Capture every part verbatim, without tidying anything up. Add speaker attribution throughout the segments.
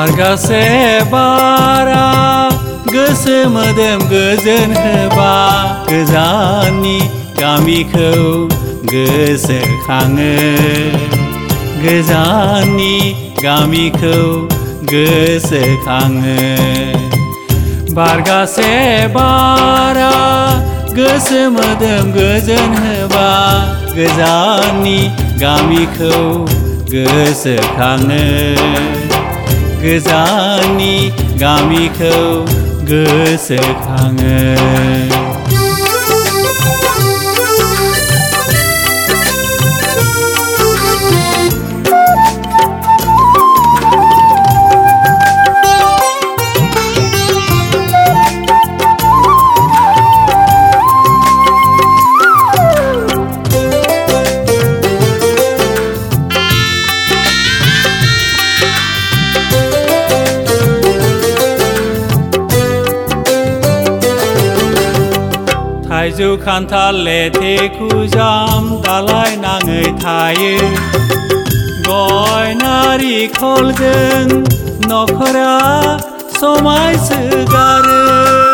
Speaker 1: बारगासे बारा गोसो मोदोम गोजोन होबा गोजाननि गामिखौ गोसोखाङो गोजाननि गामिखौ गोसोखाङो बारगासे बारा गोसो मोदोम गोजोन होबा गोजाननि गामिखौ गोसोखाङो गोजाननि गामिखौ गोसोखाङो थाइजौ खान्थाल लेथेखु जाम दालाय नाङै थायो गय नारिखलजों नखरा समायसोगारो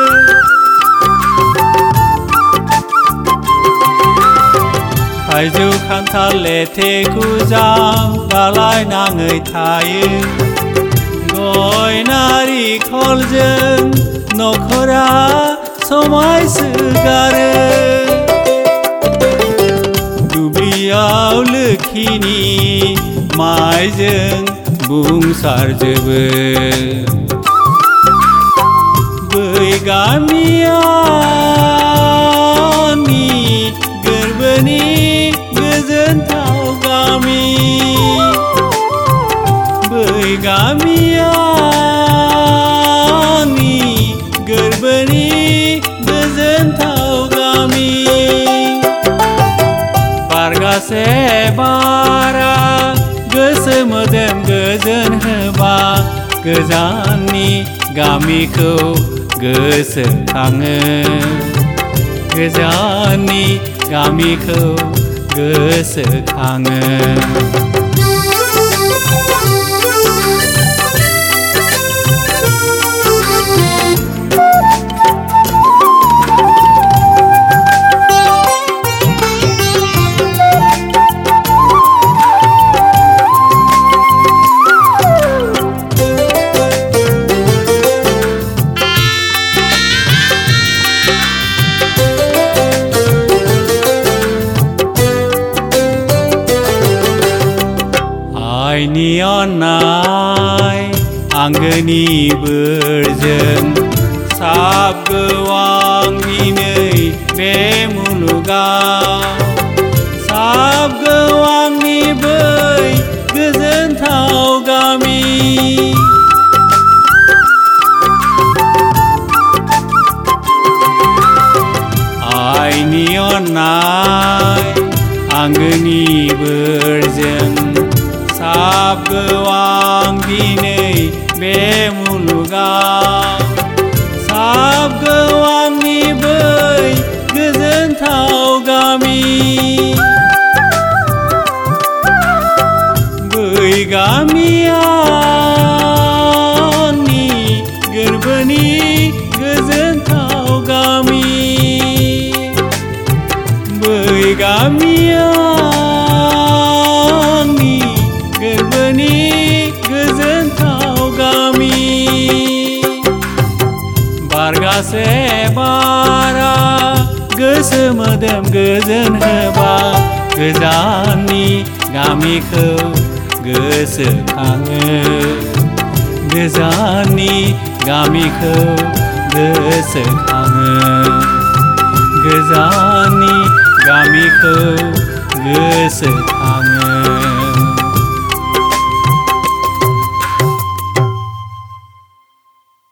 Speaker 1: थाइजौ खान्थाल लेथेखु जाम दालाय नाङै थायो गय नारिखलजों नखरा समायसोगारो दुब्लियाव लोखिनि माइजों बुंसारजोबो बै गामियानि गोरबोनि गोजोनथाव गामि बै गामियानि गोरबोनि गोजोनथाव गामि बारगासे बारा गोसो मोदोम गोजोन होबा गोजाननि गामिखौ गोसोखाङो गोजाननि गामिखौ गोसोखाङो आइनि अननाय आंगोनि बोरजों साबगोवांनि नै बे मुलुगाव साबगोवांनि बै गोजोनथाव गामि आइनि अननाय आंगोनि बोरजों साबगोवांनि नै बे मुलुगाव साबगोवांनि बै गोजोनथाव गामि बै गामियानि गोरबोनि गोजोनथाव गामि बै गामिया गोरबोनि गोजोनथाव गामि बारगासे बारा गोसो मोदोम गोजोन होबा गोजाननि गामिखौ गोसोखाङो गोजाननि गामिखौ गोसोखाङो गोजाननि गामिखौ गोसोखाङो